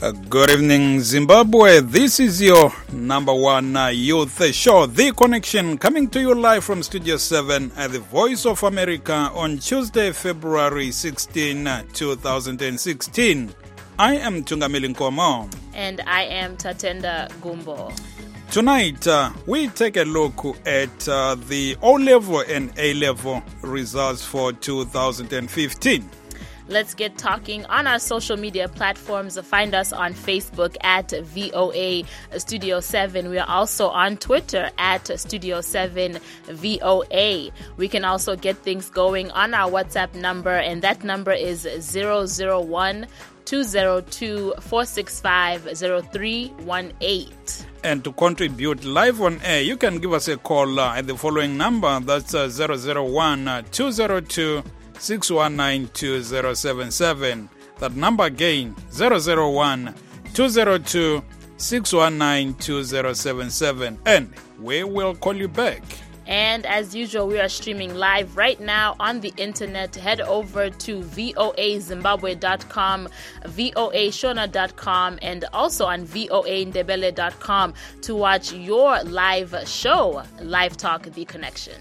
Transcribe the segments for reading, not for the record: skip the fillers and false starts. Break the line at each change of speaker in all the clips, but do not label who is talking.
Good evening, Zimbabwe. This is your number one youth show, The Connection, coming to you live from Studio 7 at the Voice of America on Tuesday, February 16, 2016. I am Tungamili Nkomo.
And I am Tatenda Gumbo.
Tonight, we take a look at the O-level and A-level results for 2015.
Let's get talking on our social media platforms. Find us on Facebook at VOA Studio 7. We are also on Twitter at Studio 7 VOA. We can also get things going on our WhatsApp number, and that number is 001-202-465-0318.
And to contribute live on air, you can give us a call at the following number. That's 001-202-619-2077. That number again, 001-202-619-2077. And we will call you back.
And as usual, we are streaming live right now on the internet. Head over to voazimbabwe.com, voashona.com, and also on voandebele.com to watch your live show, Live Talk, The Connection.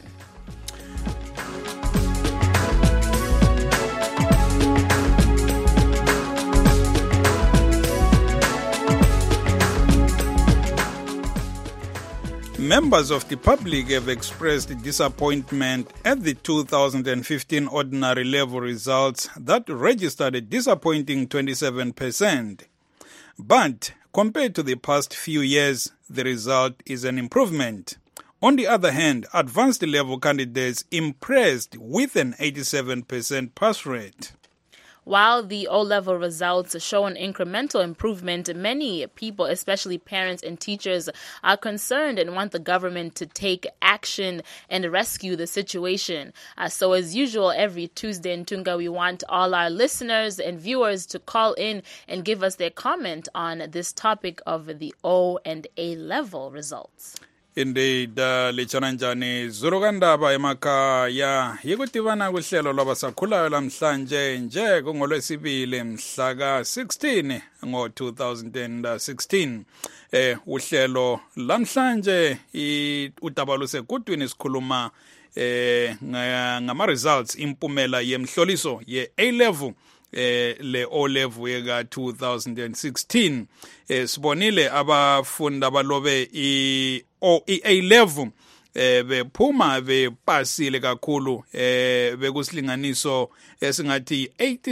Members of the public have expressed disappointment at the 2015 ordinary level results that registered a disappointing 27%. But compared to the past few years, the result is an improvement. On the other hand, advanced level candidates impressed with an 87% pass rate.
While the O-level results show an incremental improvement, many people, especially parents and teachers, are concerned and want the government to take action and rescue the situation. So as usual, every Tuesday in Tunga, we want all our listeners and viewers to call in and give us their comment on this topic of the O and A-level results.
Indeed, lichananjani zurugandaba emakaya yikutivana kuhlelo lwabasakhulayo lamhlanje nje kungolwesibili mhla ka-16 ngo-2016. Uhlelo lamhlanje udaba lusekudwini sikhuluma ngama-results impumela yemhloliso ye-A-level le O-level yeka 2016. Sibonile abafundi abalobe i-A-level bephuma bepasile kakhulu bekusilinganiso esingathi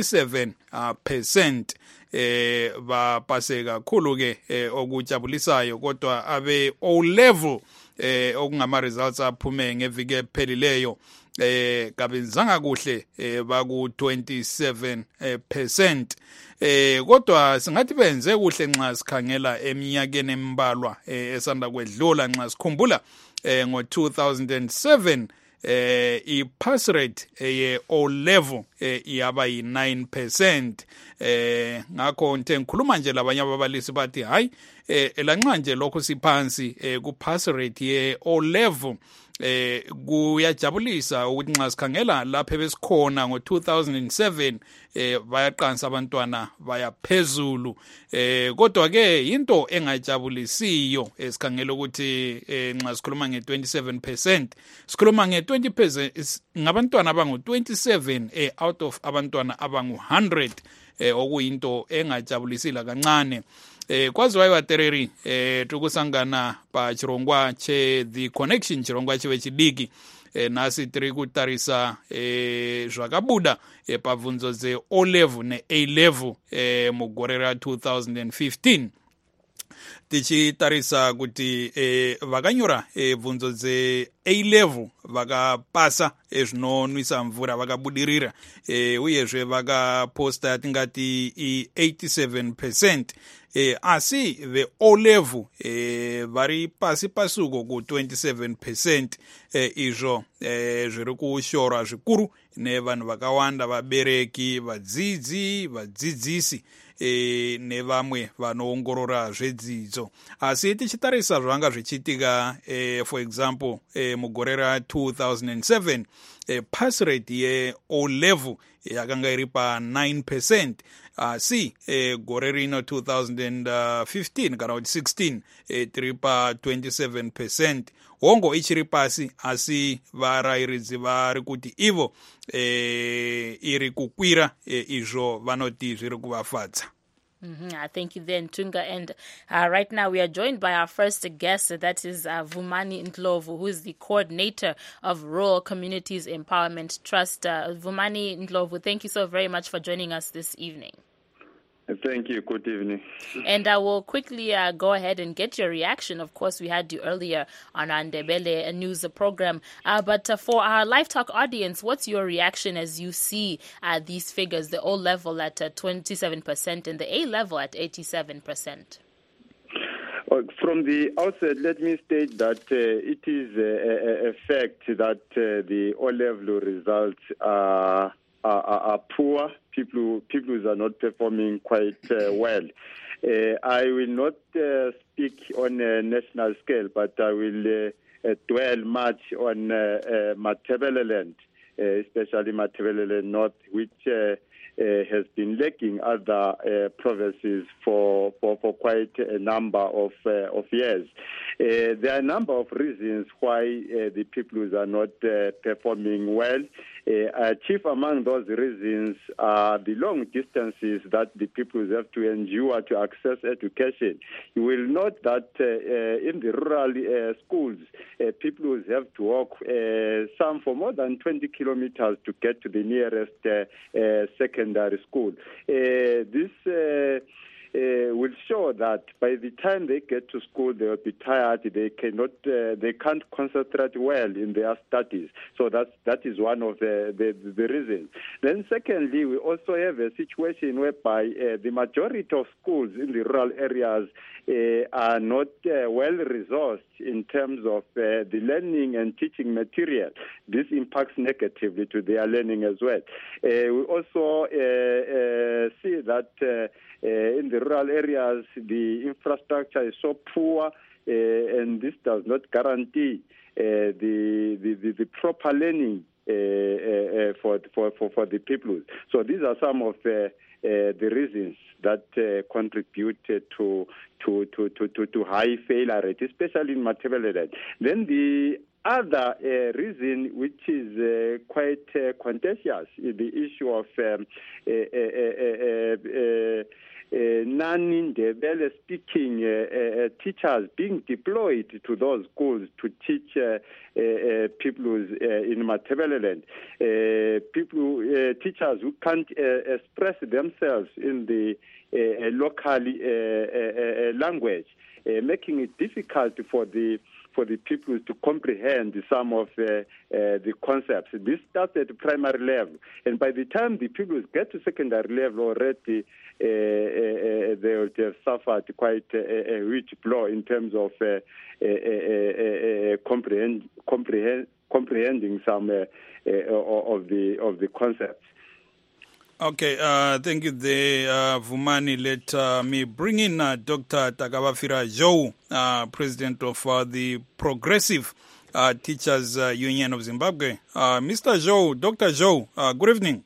87% bapase kakhulu ke okujabulisayo, kodwa abe O-level okungama results aphume ngeviki ephelileyo kabenzanga kuhle baku 27%. Kodwa singathi benze kuhle nxa sikhangela eminyakeni embalwa esanda kwedlula. Nxa sikhumbula ngo-2007 i-pass rate ye O-level yaba yi-9%. Ngakho nte ngikhuluma nje labanye ababalisi bathi hayi lanxa nje lokho siphansi ku-pass rate ye O-level kuyajabulisa ukuthi nxa sikhangela lapha besikhona ngo-2007 bayaqansa abantwana bayaphezulu. Kodwa ke into engajabulisiyo sikhangela ukuthi nxa sikhuluma nge-27%, sikhuluma nge-20% ngabantwana abangu-27 out of abantwana abangu-100, okuyinto engajabulisile kancane. Kwaziwayo watereri tukusangana pa chirongwa che The Connection, chirongwa chiwe chidiki nasi tiri kutarisa zvakabuda pabvunzo ze O-level ne-A-level mugore ra 2015. Tichitarisa kuti vakanyora bvunzo dze A-level vakapasa zvinonwisa mvura vakabudirira, uyezve vakaposta tingati i-87%. Asi ve-O-level vari pasi pasuko ku 27%. Izvo zviri kushorwa zvikuru nevanhu vakawanda, vabereki, vadzidzisi nevamwe vanoongorora zvedzidzo. Asi tichitarisa zvanga zvichiitika for example mugore ra 2007 pass rate ye-O level yakanga iri pa 9%. C gore rino 2015 kana kuti 16 tiri pa 27%. Hongo ichiri pasi asi varairidzi vari kuti ivo iri kukwira izvo vanoti zviri kuvafadza.
Thank you then, Tunga. And right now we are joined by our first guest, that is Vumani Ndlovu, who is the coordinator of Rural Communities Empowerment Trust. Vumani Ndlovu, thank you so very much for joining us this evening.
Thank you. Good evening.
And I will quickly go ahead and get your reaction. Of course, we had you earlier on our Ndebele news program. But for our Live Talk audience, what's your reaction as you see these figures, the O level at 27% and the A level at 87%?
From the outset, let me state that it is a fact that the O level results are poor. People are not performing quite well. I will not speak on a national scale, but I will dwell much on Matabeleland, especially Matabeleland North, which has been lacking other provinces for quite a number of years. There are a number of reasons why the peoples are not performing well. Chief among those reasons are the long distances that the peoples have to endure to access education. You will note that in the rural schools, peoples have to walk some for more than 20 kilometers to get to the nearest secondary school. This will show that by the time they get to school, they will be tired. They can't concentrate well in their studies. So that is one of the reasons. Then secondly, we also have a situation whereby the majority of schools in the rural areas are not well resourced in terms of the learning and teaching material. This impacts negatively to their learning as well. We also see that in the rural areas, the infrastructure is so poor, and this does not guarantee the proper learning for the people. So these are some of the reasons that contribute to high failure rate, especially in Matabeleland. Then the other reason, which is quite contentious, is the issue of non-Ndebele speaking teachers being deployed to those schools to teach people in Matabeleland. Teachers who can't express themselves in the local language, making it difficult for the people to comprehend some of the concepts. This starts at the primary level, and by the time the people get to secondary level already, they would have suffered quite a huge blow in terms of comprehending some of the concepts.
Okay, thank you there, Vumani. Let me bring in Dr. Takabafira Zhou, President of the Progressive Teachers Union of Zimbabwe. Mr. Zhou, Dr. Zhou, good evening.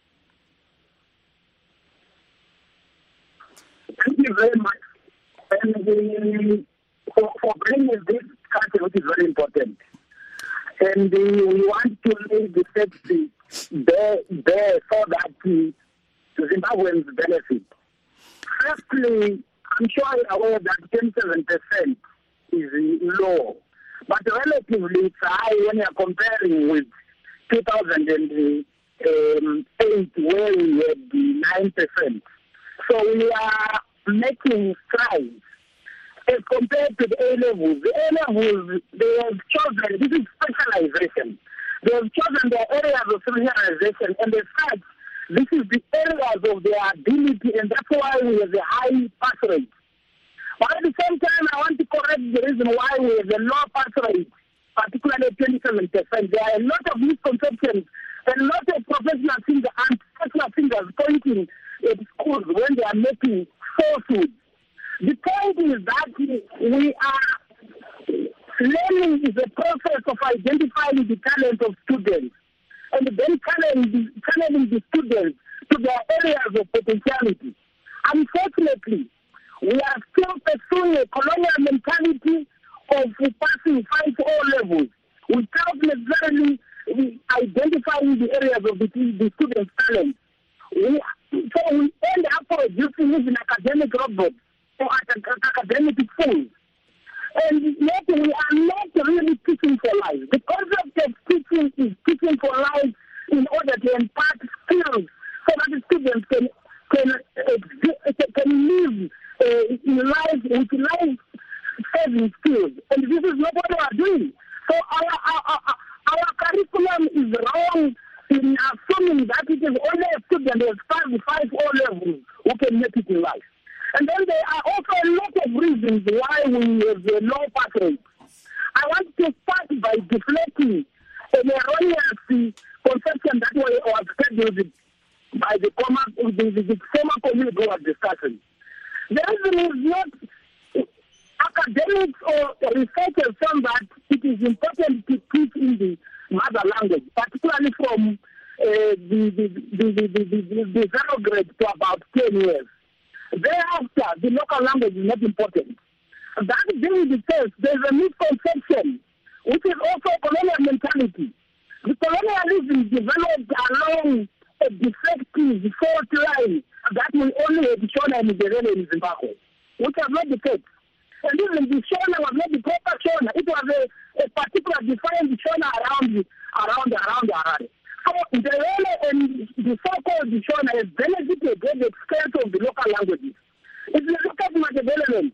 Thank you very much. And for bringing this discussion, which is very important. And we want to make the facts there so that Zimbabweans benefit. Firstly, I'm sure you're aware that 27% is low, but relatively it's high when you're comparing with 2008, where we had the 9%. So we are making strides. As compared to the A-levels, they have chosen, this is specialization. They have chosen their areas of specialization, and as such, this is the areas of their ability, and that's why we have a high pass rate. But at the same time, I want to correct the reason why we have a low pass rate, particularly 27%. There are a lot of misconceptions and a lot of professional fingers pointing at schools when they are making falsehoods. The point is that learning is a process of identifying the talent of students and then channeling the students to their areas of potentiality. Unfortunately, we are still pursuing a colonial mentality of passing 5 O-levels without necessarily identifying the areas of the students' talent. So we end up producing even academic robots or academic fools. And yet we are not really teaching for life. The concept of teaching is teaching for life in order to impart skills so that the students can live in life with life-saving skills. And this is not what we are doing. So our curriculum is wrong in assuming that it is only a student who has passed 5 O-levels who can make it in life. And then there are also a lot of reasons why we have a low pass rate. I want to start by deflecting an erroneous conception that was scheduled by the former committee who was discussing. The reason is not academics or researchers found that it is important to teach in the mother language, particularly from the 0 grade to about 10 years. Thereafter, the local language is not important. That being the case, there is a misconception, which is also colonial mentality. The colonialism developed along a defective fault line that will only have Shona and Ndebele in Zimbabwe, which was not the case. And even the Shona was not the proper Shona. It was a particular defined Shona around Harare. So Ndebele and the so-called Shona have benefited at the expense of the local languages. If you look at Matabeleland,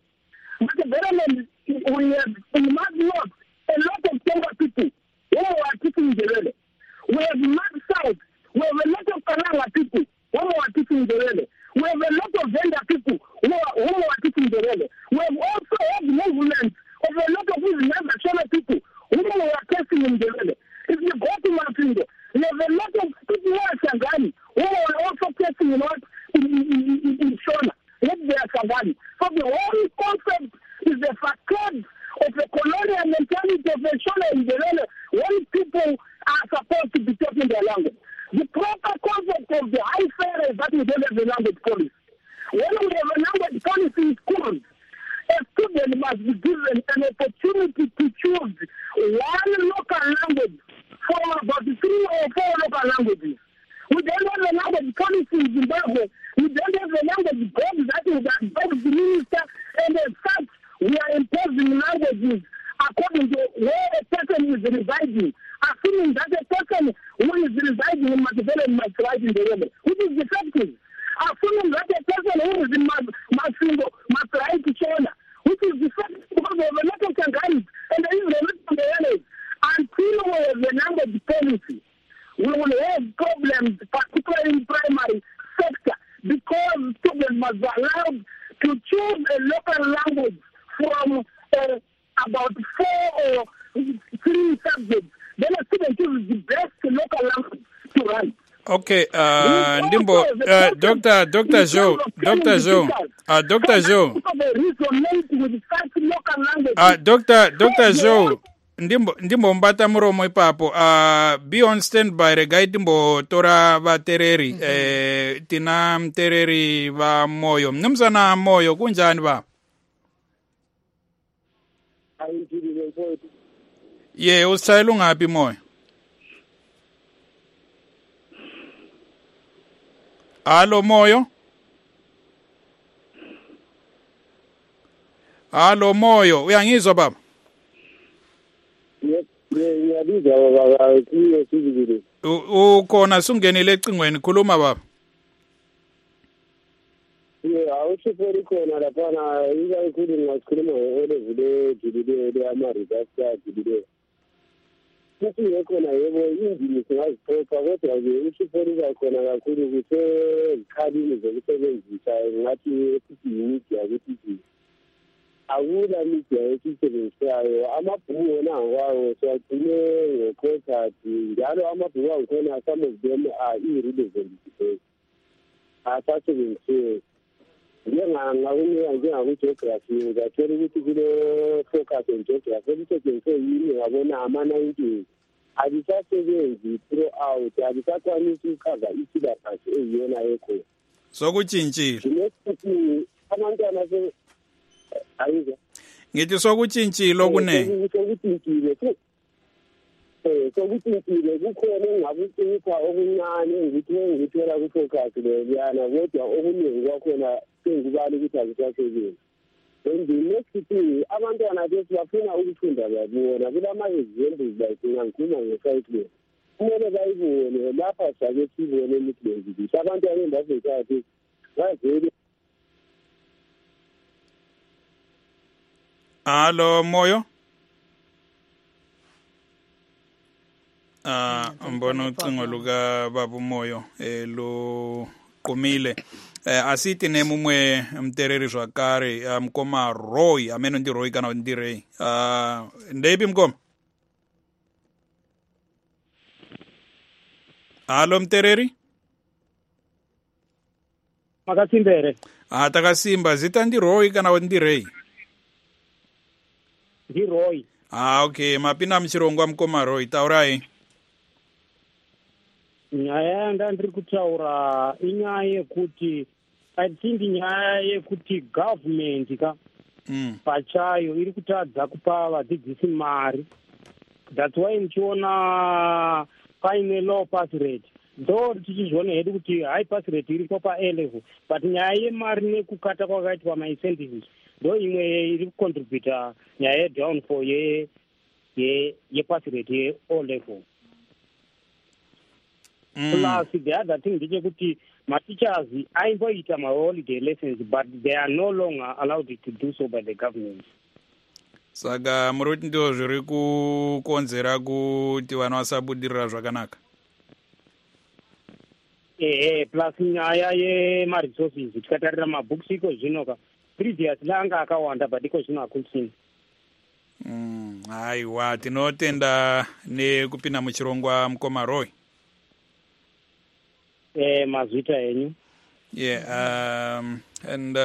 we have in Mad North a lot of Tonga people who are teaching Ndebele. We have Mad South, we have a lot of Kananga people who are teaching Ndebele. We have a lot of Venda people who are teaching Ndebele. We have also had movements of a lot of these Shona people who are teaching Ndebele. If you go to Mapindo, we have a lot of people who are Shangani who are also teaching in Shona. Let they are Shangani. So the whole concept is the facade of a colonial mentality of a Shona in Ndebele when people are supposed to be talking their language. The proper concept of the high fair is that we don't have a language policy. When we have a language policy in schools, a student must be given an opportunity to choose one local language for about 3 or 4 local languages. We don't have a language policy in Zimbabwe. We don't have a language board that will advise the minister, and as such, we are imposing languages according to where a person is residing, assuming that a person who is residing in Matabele must write in Ndebele, which is defective. Assuming that a person who is in Masingo must write Shona, which is defective because we have a lot of Changanis and there is a lot of Ndebele. Until we have a language policy, we will have problems, particularly in primary sector, because students must be allowed to choose a local language from about 4 or 3 subjects. Then a student chooses the best local language to write.
Okay, Ndimbo, Dr. Joe, Dr. Joe. Dr. Joe, Ndimbo mbata muromo ipapo. Be on standby regai Ndimbo tora vatereri, tina mtereri va moyo. Mnumzana moyo, kunjani va? Ye, usayelu ngapi moyo? Alo moyo? Alo moyo, uyangizwa baba?
Ngiyabizwa baba, siyezibili.
Ukhona sungenile ecingweni, khuluma baba.
Awushifori khona laphana ikakhulu ngasikhuluma ngolevule jilile ama-reductor jilile. Futhi ngekhona yebo indimi singazixoxa kodwa-ke ushifori ubakhona kakhulu kusezikhalini zokusebenzisa ngathi esithi yimidia ukuthi akula media esisebenzisayo amabhuku wona ngokwawo siwagcine ngecontact njalo amabhuku angikhona some of them are irrelevant today asasebenzisiwe njengakunika njengaku-geography ngizathola ukuthi kule-focus on geography elisetshenziswe yini ngabona ama-90s azisasebenzi throughout, azisakwanisi ukuchaza isyllabus eyiyona ekhona.
Sokutshintshile.
Nesithi abantwana ayizwa.
Ngithi sokutshintshile okune.
Sokutshintshile kukhona engakucipha okuncane ngithola kufocus leyana kodwa okuningi kwakhona sengibala ukuthi azisasebenzi. And the next thing, abantwana bethu bafuna ukufunda babona kulama-examples like ngikhuluma nge-cycling. Kumele bayibone lapha sake sibone ukuthi abantwana embasekathi bazeli.
Hello, Moyo. Mbona ucingo luka Babu Moyo lo qumile. Asithi nemumwe mtereri zwakare mkoma Roy ameno ndi Roy kana ndi Ray. Ndebi mkoma. Hello mtereri.
Makasimbere.
Takasimba zita ndi Roy kana ndi Ray.
Ndi Roy.
Okay, mapina mchirongwa mkoma Roy taurai.
Nyaya ndandiri kutaura inyaya yekuti nyaya yekuti government pachayo iri kutadza kupa vadzidzisi mari. That's why muchiona paine low pass rate. Ndo tichizviona hedu kuti high pass rate iripo pa-A level, but nyaya yemari nekukata kwakaitwa ma-incentives ndo imwe iri kucontributa nyaya yedownfall yepass rate ye-O level. Plus the other thing ndechekuti ma-teachers aimboita ma-holiday lessons, but they are no longer allowed to do so by the government.
Saka muruti ndio zviri kukonzera kuti vana vasabudirira zvakanaka.
Plus nyaya yema-resources tikatarira mabooks iko zvinoka previously anga akawanda but iko zvino hakusina.
Aiwa tinotenda nekupinda muchirongwa mkoma Roy.
Mazvita enyu.
Yeah, and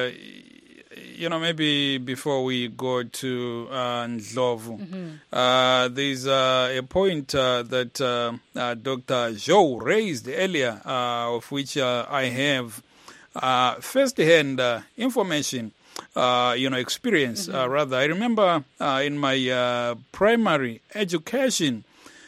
maybe before we go to Ndlovu, there's a point that Dr. Joe raised earlier, of which I have first-hand information, experience. Rather, I remember in my primary education.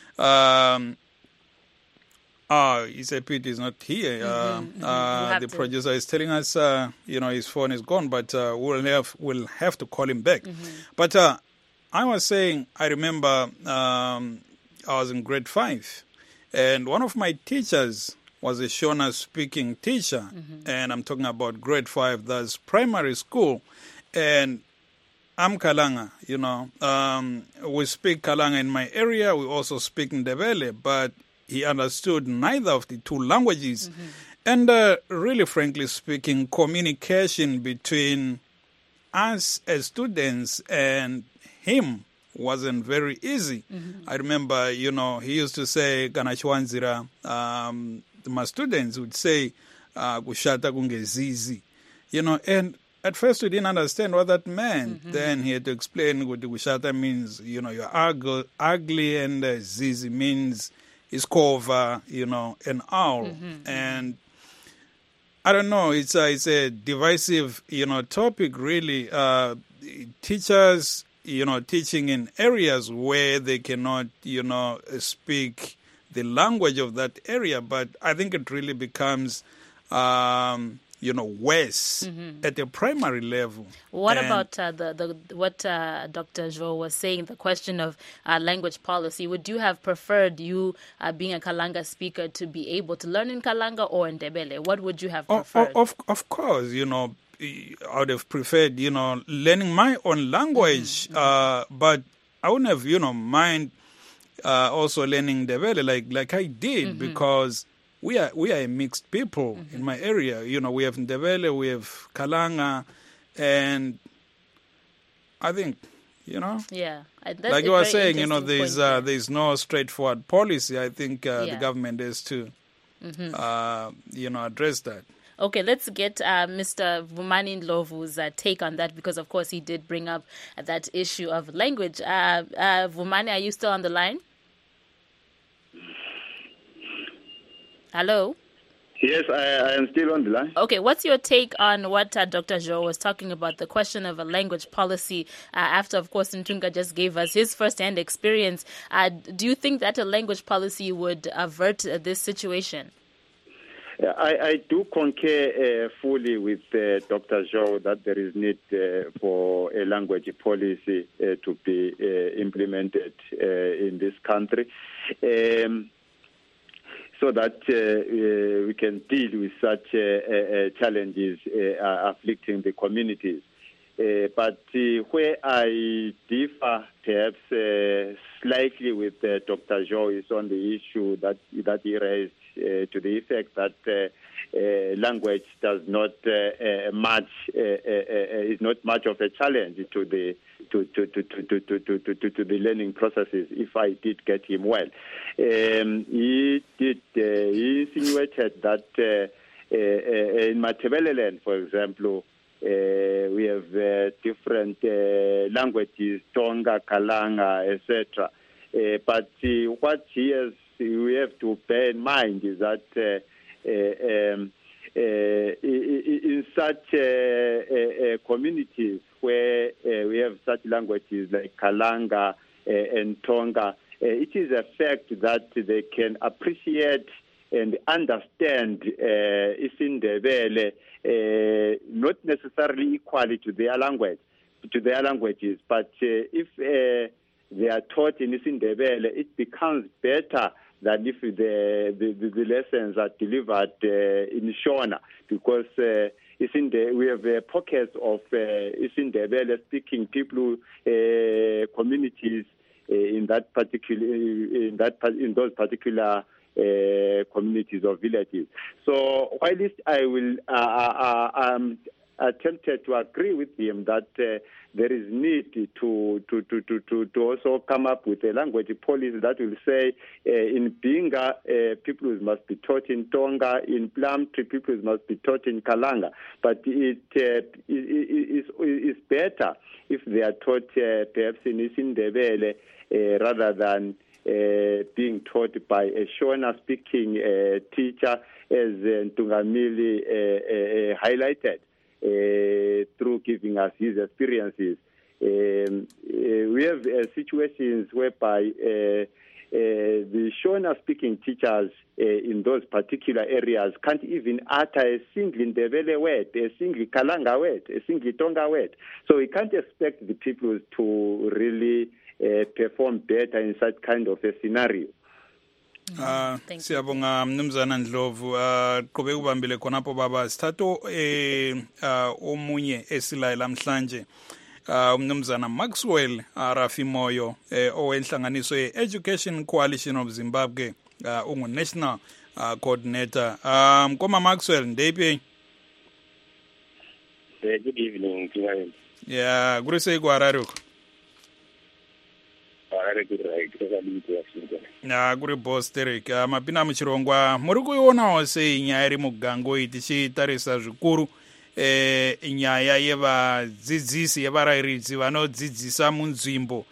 It's a pity he's not here. The producer is telling us, his phone is gone, but we'll have to call him back. But I was saying, I remember I was in grade 5, and one of my teachers was a Shona speaking teacher, and I'm talking about grade 5, that's primary school, and I'm Kalanga, we speak Kalanga in my area, we also speak Ndebele, but he understood neither of the two languages. And really, frankly speaking, communication between us as students and him wasn't very easy. I remember, he used to say, Ganachwanzira, my students would say, Gushata kungezizi, and at first we didn't understand what that meant. Then he had to explain what Gushata means, you're ugly, and zizi means iskova, an owl. And I don't know, it's a divisive, topic really. Teachers, teaching in areas where they cannot, speak the language of that area. But I think it really becomes, worse at a primary level.
What about what Dr. Jo was saying, the question of language policy? Would you have preferred being a Kalanga speaker to be able to learn in Kalanga or in Ndebele? What would you have preferred?
Of course, I would have preferred, learning my own language, but I wouldn't have, mind also learning Ndebele like I did, because we are a mixed people in my area. We have Ndebele, we have Kalanga, and I think,
Yeah.
Like you were saying, there's no straightforward policy. I think the government has to, address that.
Okay, let's get Mr. Vumani Ndlovu's take on that, because, of course, he did bring up that issue of language. Vumani, are you still on the line? Hello?
Yes, I am still on the line.
Okay, what's your take on what Dr. Joe was talking about, the question of a language policy, after, of course, Ntunga just gave us his first-hand experience? Do you think that a language policy would avert this situation?
I do concur fully with Dr. Joe that there is need for a language policy to be implemented in this country. So that we can deal with such challenges afflicting the communities. But where I differ perhaps slightly with Dr. Joe is on the issue that he raised to the effect that language does not is not much of a challenge to the learning processes, if I did get him well. He insinuated that in Matabeleland, for example, we have different languages, Tonga, Kalanga, etc. But what we have to bear in mind is that in such communities where we have such languages like Kalanga and Tonga, it is a fact that they can appreciate and understand isiNdebele not necessarily equally to their languages, but if they are taught in isiNdebele, it becomes better than if the lessons are delivered in Shona, because we have pockets of isiNdebele speaking people, communities in those particular communities or villages. So while I will attempted to agree with him that there is need to also come up with a language policy that will say in Binga, pupils must be taught in Tonga, in Plumtree, pupils must be taught in Kalanga. But it is better if they are taught perhaps in isiNdebele rather than being taught by a Shona-speaking teacher, as Ntungamili highlighted, through giving us his experiences. We have situations whereby the Shona-speaking teachers in those particular areas can't even utter a single Ndebele word, a single Kalanga word, a single Tonga word. So we can't expect the people to really perform better in such kind of a scenario.
Siyabonga Mnumzana Ndlovu, qobe ubambile khonapho baba sithatho omunye esilaye lamhlanje Mnumzana Maxwell Rafi Moyo owenhlanganiso ye-Education Coalition of Zimbabwe, ungu-National Coordinator. Koma Maxwell, ndephi?
Good evening, Tingayel.
Yeah, kurise ku Harare uko?
Harare ku right,
na kuri boss Derek. Mapina muchirongwa muri kuionawo sei nyaya iri mugango iyi tichitarisa zvikuru nyaya yevadzidzisi yevarairidzi vanodzidzisa munzvimbo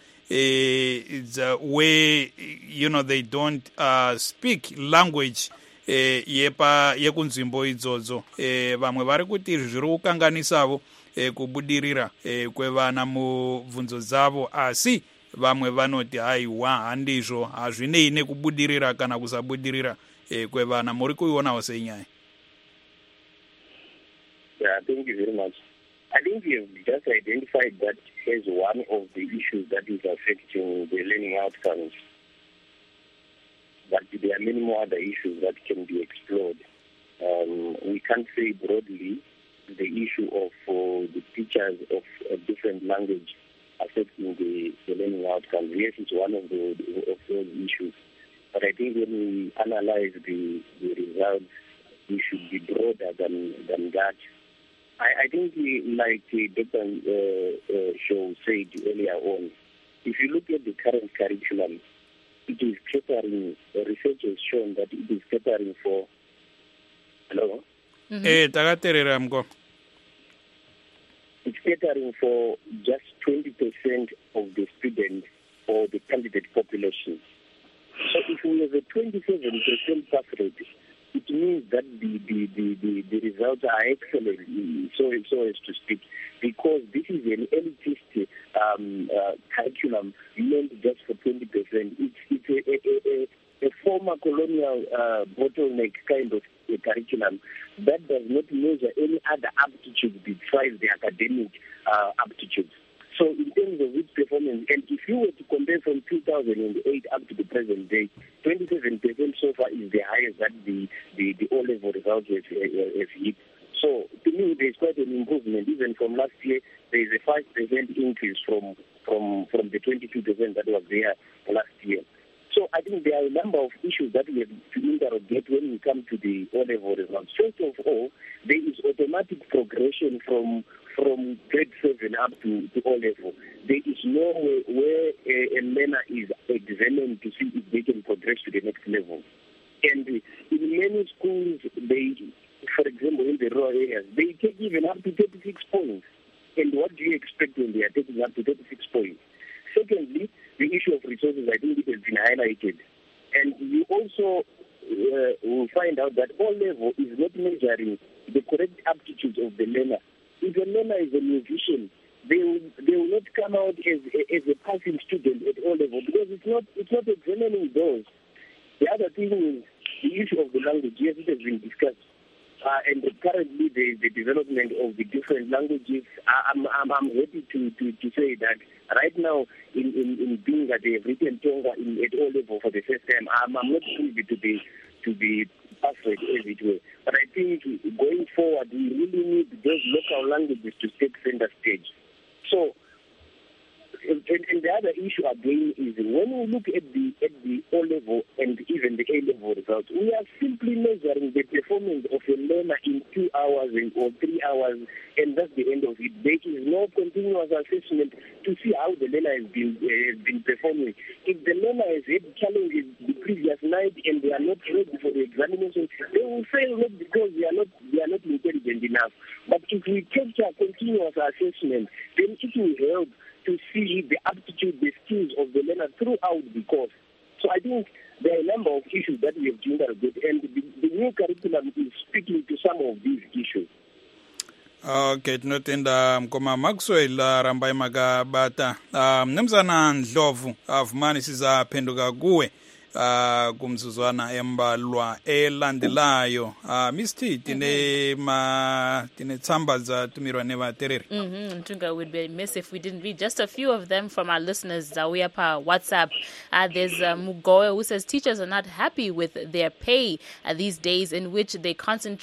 where they don't speak language yekunzvimbo idzodzo. Vamwe vari kuti zviri kukanganisavo kubudirira kwevana mubvunzo dzavo, asi vamwe vanoti haiwa handizvo, hazvinei nekubudirira kana kusabudirira kwevana. Muri kuionawo sei nyaya?
Yeah, thank you very much. I think we have just identified that as one of the issues that is affecting the learning outcomes. But there are many more other issues that can be explored. We can't say broadly the issue of the teachers of a different language affecting the learning outcomes. Yes, it's one of those issues. But I think when we analyze the results, we should be broader than that. I think, like Dr. Shaw said earlier on, if you look at the current curriculum, it is catering, research has shown that it is catering for, hello? It's catering for just 20% of the students or the candidate population. So if we have a 27% pass rate, it that the results are excellent, so as to speak, because this is an elitist curriculum meant just for 20%. It's a former colonial bottleneck kind of a curriculum that does not measure any other aptitude besides the academic aptitudes. So in terms of its performance, and if you were to compare from 2008 up to the present day, 27% so far is the highest that the O-level results have hit. So to me, there's quite an improvement. Even from last year, there is a 5% increase from the 22% that was there last year. So I think there are a number of issues that we have to interrogate when we come to the O-level results. First of all, there is automatic progression from grade 7 up to O-level. There is no way where a learner is examined to see if they can progress to the next level. And in many schools, for example, in the rural areas, they take even up to 36 points. And what do you expect when they are taking up to 36 points? Secondly, the issue of resources, I think it has been highlighted. And you also will find out that O-level is not measuring the correct aptitudes of the learner. If a learner is a musician, they will not come out as a passing student at O-level because it's not examining those. The other thing is the issue of the language. Yes, it has been discussed. And currently the development of the different languages, I'm happy to say that right now in being that they have written Tonga at O-level for the first time, I'm not privy to the password as it were. But I think going forward, we really need those local languages to take center stage. So, and the other issue again is when we look at the O-level and even the A-level results, we are simply measuring the performance of a learner in 2 hours or 3 hours, and that's the end of it. There is no continuous assessment to see how the learner has been performing. If the learner has had challenges the previous night and they are not ready for the examination, they will fail not because they are not intelligent enough. But if we capture continuous assessment, then it will help to see the aptitude, the skills of the learner throughout the course. So I think there are a number of issues that we have to interrogate, and the new curriculum is speaking to some of these issues.
Okay, tinotenda mkoma Maxwell Rambai Magabata. Mnumzana Ndlovu avumani sizaphenduka kuwe kumzuzwana embalwa elandelayo. Misti tine tsamba za tumirwa neva tereri.
Ntunga would be remiss if we didn't read just a few of them from our listeners Zawiyapa WhatsApp. There's Mugoe who says teachers are not happy with their pay these days, in which they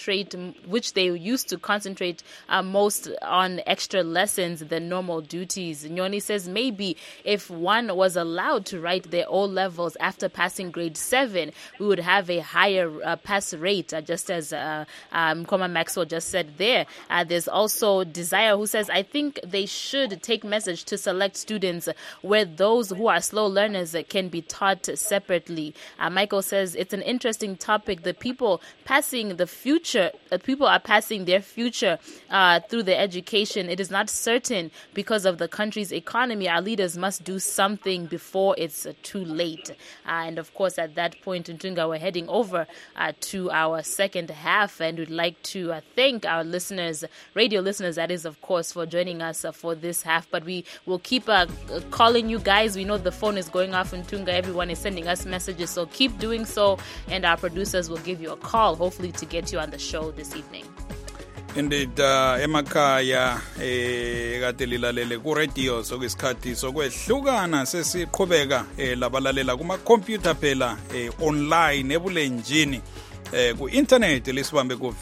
used to concentrate most on extra lessons than normal duties. Nyoni says maybe if one was allowed to write their O levels after passing grade 7, we would have a higher pass rate, just as Mkoma Maxwell just said there. There's also Desire who says, I think they should take message to select students where those who are slow learners can be taught separately. Michael says, it's an interesting topic. The people passing the future, people are passing their future through their education. It is not certain because of the country's economy. Our leaders must do something before it's too late. And of course, at that point, Ntunga, we're heading over to our second half, and we'd like to thank our listeners, radio listeners, that is, of course, for joining us for this half. But we will keep calling you guys. We know the phone is going off in Ntunga. Everyone is sending us messages, so keep doing so, and our producers will give you a call, hopefully, to get you on the show this evening.
Indeed, emakhaya kade lilalele ku radio sokwesikhathi sokwehlukana sesiqhubeka labalalela kuma computer phela online ebulenjini ku internet lisibambe ku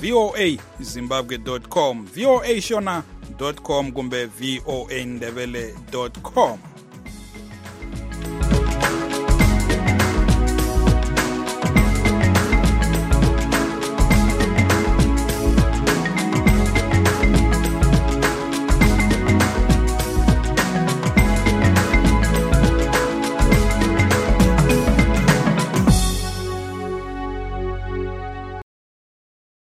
voazimbabwe.com voashona.com kumbe voandebele.com.